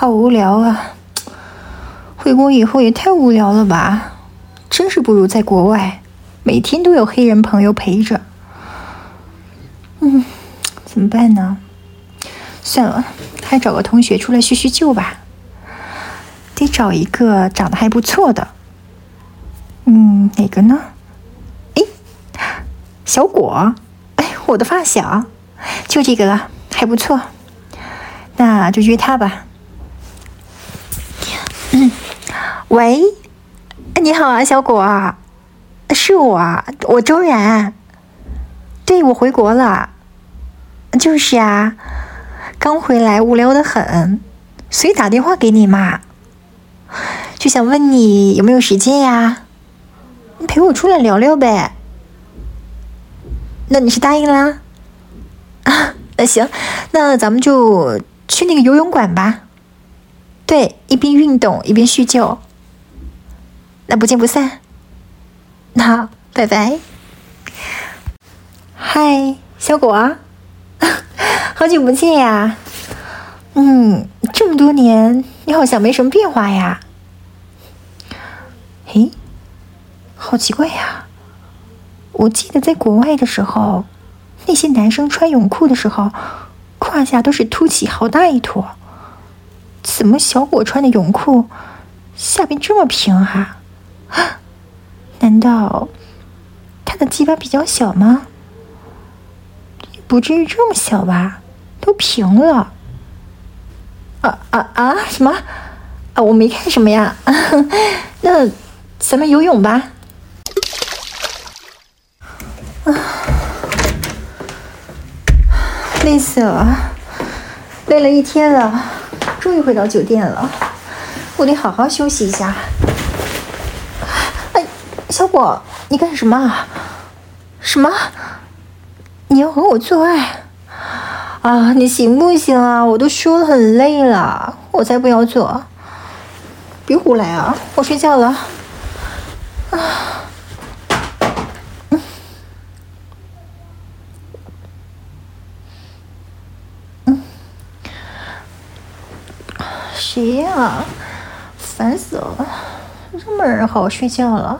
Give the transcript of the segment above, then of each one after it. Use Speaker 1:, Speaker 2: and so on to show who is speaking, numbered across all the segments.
Speaker 1: 好无聊啊！回国以后也太无聊了吧，真是不如在国外，每天都有黑人朋友陪着。怎么办呢？算了，还找个同学出来叙叙旧吧。得找一个长得还不错的。哪个呢？小果，我的发小，就这个了，还不错。那就约他吧。喂，你好啊，小果，是我周然。对，我回国了。就是啊，刚回来，无聊得很，所以打电话给你嘛，就想问你有没有时间呀？你陪我出来聊聊呗。那你是答应啦？那行，那咱们就去那个游泳馆吧。对，一边运动一边叙旧。那不见不散。好，拜拜。嗨，小果，好久不见呀。这么多年，你好像没什么变化呀。好奇怪呀。我记得在国外的时候，那些男生穿泳裤的时候，胯下都是凸起好大一坨。怎么小果穿的泳裤下边这么平啊？难道他的鸡巴比较小吗？不至于这么小吧，都平了。什么？我没看什么呀。那咱们游泳吧。累死了，累了一天了，终于回到酒店了，我得好好休息一下。小果，你干什么啊？什么？你要和我做爱？你行不行啊？我都说了很累了，我才不要做。别胡来啊，我睡觉了。谁呀？烦死了！这么人好好睡觉了。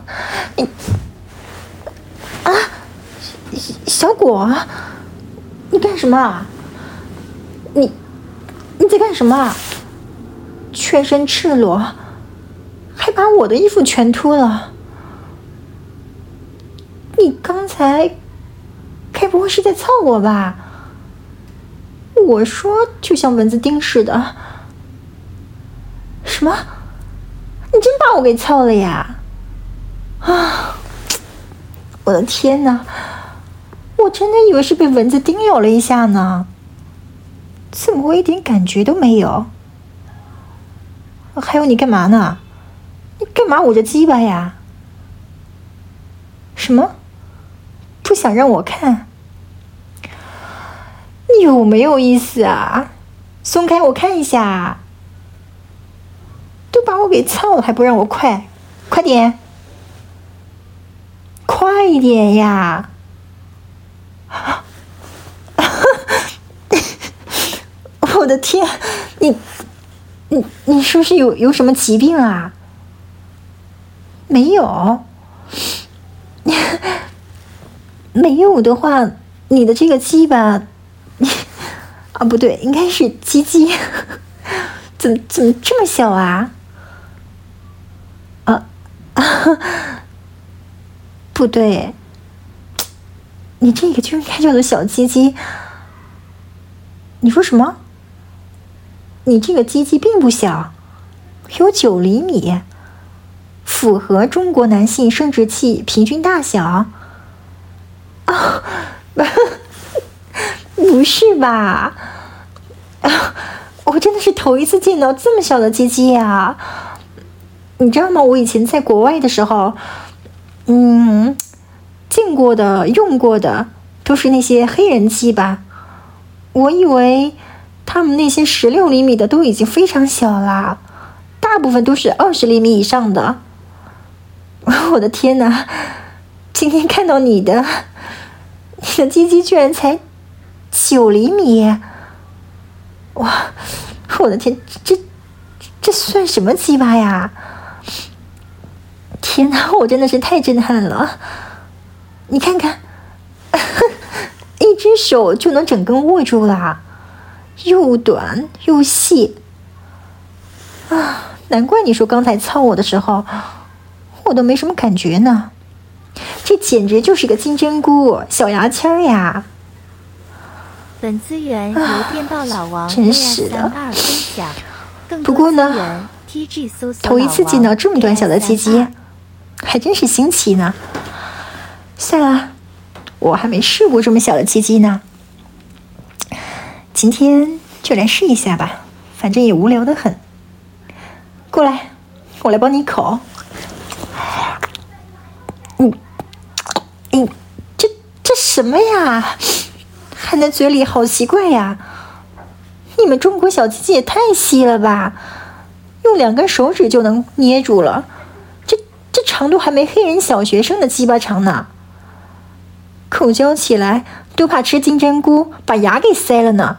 Speaker 1: 小果，你干什么？你在干什么？全身赤裸，还把我的衣服全脱了。你刚才该不会是在操我吧？我说就像蚊子叮似的。什么？你真把我给操了呀？我的天哪！我真的以为是被蚊子叮咬了一下呢，怎么我一点感觉都没有？还有你干嘛呢？你干嘛捂着鸡巴呀？什么？不想让我看？你有没有意思啊？松开我看一下。都把我给操了还不让我快点，快一点呀！我的天，你是不是有什么疾病啊？没有。没有的话，你的这个鸡巴，不对，应该是鸡鸡，怎么这么小啊？不对，你这个就应该叫做小鸡鸡。你说什么？你这个鸡鸡并不小，有9厘米，符合中国男性生殖器平均大小。不是吧？我真的是头一次见到这么小的鸡鸡呀！你知道吗？我以前在国外的时候，见过的、用过的都是那些黑人鸡吧。我以为他们那些16厘米的都已经非常小了，大部分都是20厘米以上的。我的天哪！今天看到你的鸡鸡居然才9厘米！哇，我的天， 这算什么鸡巴呀？天哪，我真的是太震撼了！你看看，一只手就能整根握住了，又短又细啊！难怪你说刚才操我的时候，我都没什么感觉呢。这简直就是个金针菇小牙签呀！
Speaker 2: 本资源由电报老王
Speaker 1: 真是的。
Speaker 2: 分享。
Speaker 1: 不过呢，头一次见到这么短小的鸡鸡，还真是新奇呢。算了，我还没试过这么小的鸡鸡呢。今天就来试一下吧，反正也无聊得很。过来，我来帮你口。这什么呀？含在嘴里好奇怪呀！你们中国小鸡鸡也太细了吧，用2根手指就能捏住了，这长度还没黑人小学生的鸡巴长呢。口交起来都怕吃金针菇把牙给塞了呢，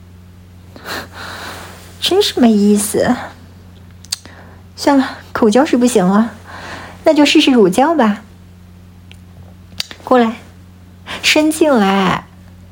Speaker 1: 真是没意思。算了，口交是不行了，那就试试乳交吧。过来，伸进来。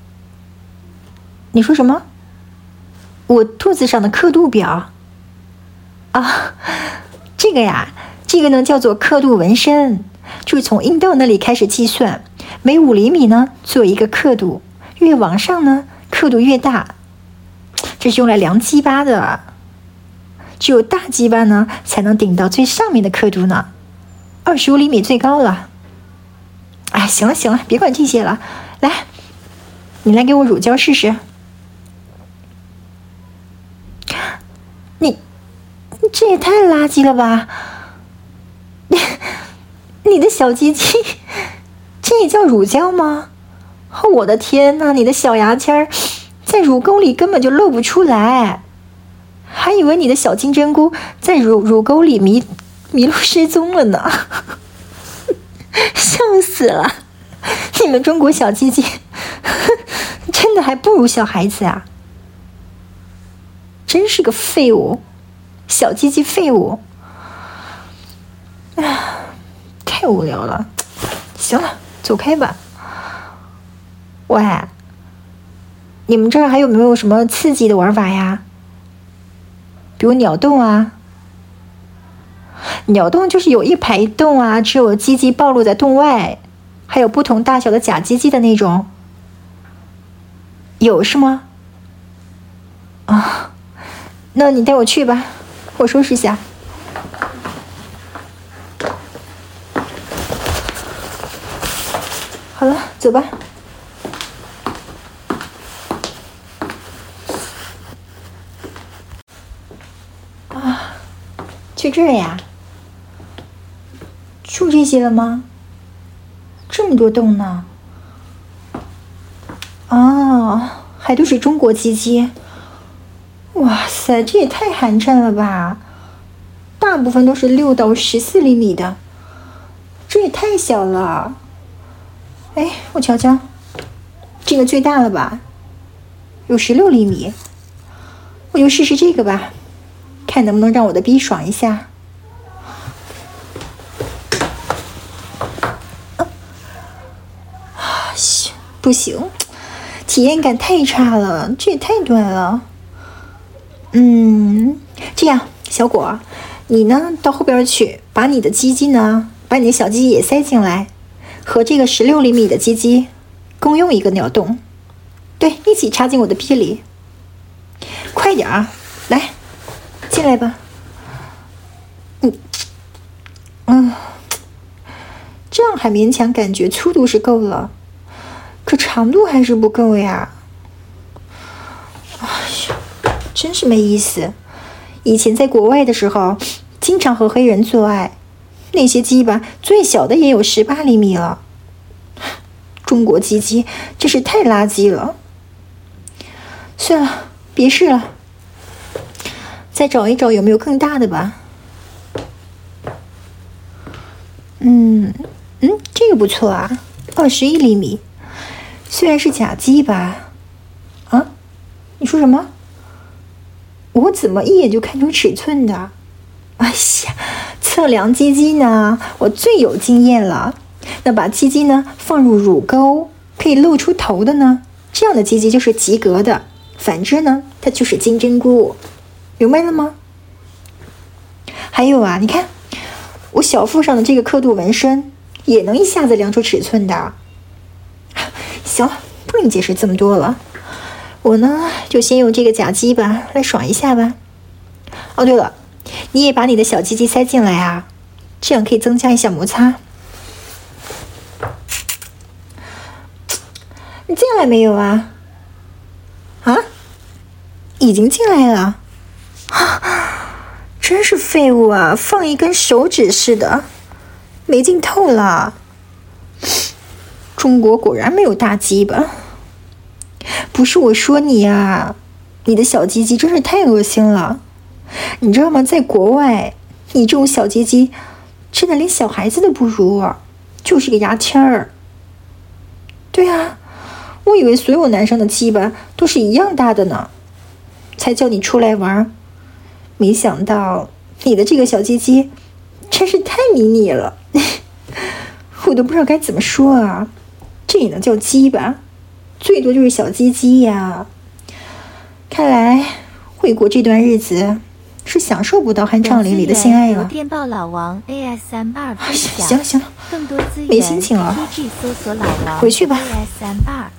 Speaker 1: 你说什么？我肚子上的刻度表啊，这个呀，这个呢叫做刻度纹身，就是从阴道那里开始计算，每5厘米呢做一个刻度，越往上呢刻度越大。这是用来量鸡巴的，只有大鸡巴呢才能顶到最上面的刻度呢，25厘米最高了。哎，行了行了，别管这些了，来，你来给我乳胶试试。你这也太垃圾了吧！你的小鸡鸡，这也叫乳胶吗？我的天哪，你的小牙签在乳沟里根本就露不出来，还以为你的小金针菇在乳沟里迷路失踪了呢。笑死了！你们中国小鸡鸡真的还不如小孩子啊！真是个废物，小鸡鸡废物！太无聊了。行了，走开吧。喂，你们这儿还有没有什么刺激的玩法呀？比如鸟洞啊？鸟洞就是有一排洞啊，只有鸡鸡暴露在洞外，还有不同大小的假鸡鸡的那种，有是吗？啊，那你带我去吧，我收拾下。好了，走吧。啊，去这儿呀？就这些了吗？这么多洞呢？哦，还都是中国鸡鸡。哇塞，这也太寒碜了吧！大部分都是6到14厘米的，这也太小了。哎，我瞧瞧，这个最大了吧？有16厘米。我就试试这个吧，看能不能让我的逼爽一下。不行，体验感太差了，这也太短了。这样，小果，你呢到后边去，把你的鸡鸡呢，把你的小鸡鸡也塞进来，和这个16厘米的鸡鸡共用一个鸟洞，对，一起插进我的逼里。快点啊，来，进来吧。这样还勉强感觉粗度是够了。可长度还是不够呀！哎呀，真是没意思。以前在国外的时候，经常和黑人做爱，那些鸡巴最小的也有18厘米了。中国鸡鸡真是太垃圾了。算了，别试了，再找一找有没有更大的吧。这个不错啊，21厘米。虽然是假鸡吧？啊？你说什么？ 我怎么一眼就看出尺寸的？哎呀，测量鸡鸡呢，我最有经验了。那把鸡鸡呢放入乳沟，可以露出头的呢，这样的鸡鸡就是及格的。反之呢，它就是金针菇。明白了吗？还有啊，你看我小腹上的这个刻度纹身，也能一下子量出尺寸的。行了，不跟你解释这么多了。我呢，就先用这个假鸡吧，来爽一下吧。哦，对了，你也把你的小鸡鸡塞进来啊，这样可以增加一下摩擦。你进来没有啊？啊？已经进来了。真是废物啊，放一根手指似的，没劲透了。中国果然没有大鸡巴。不是我说你啊，你的小鸡鸡真是太恶心了。你知道吗？在国外，你这种小鸡鸡真的连小孩子都不如，就是个牙签儿。对啊，我以为所有男生的鸡巴都是一样大的呢，才叫你出来玩。没想到你的这个小鸡鸡真是太迷你了，我都不知道该怎么说啊。这也能叫鸡吧？最多就是小鸡鸡呀。看来回国这段日子是享受不到酣畅淋漓的性爱了。
Speaker 2: 电报老王 AS32分享。
Speaker 1: 行了，
Speaker 2: 更多资源
Speaker 1: 没心情了，
Speaker 2: 搜索老王
Speaker 1: 回去吧。
Speaker 2: AS32。